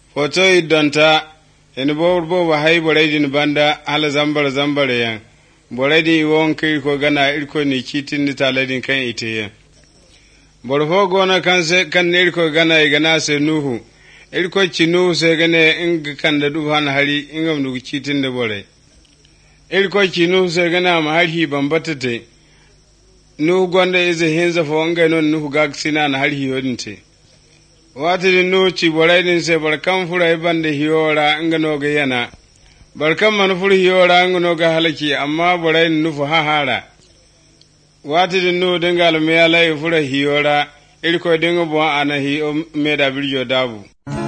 Foto idonta en bo ba hay boraydin banda hala zambar yan boraydi won kai ko gana irko ni kitin ni taladin kan ite bor fo gona kan irko gana se nuhu irko cinu se gane in kan da du han hari ingam nu kitin da bore irko cinu se gana ma hari bambatate nu gonda ize hinza fo ngano nu gagsina na hari yodinte wati no ci boraydin se barkan furai bande hiyora ngano ga yana barkan man fur hiyora ngano ga halaki amma boraydin nufu hahara wati no dingal me yala fura hiyora irko dingo bo anahi o meda birjo dabu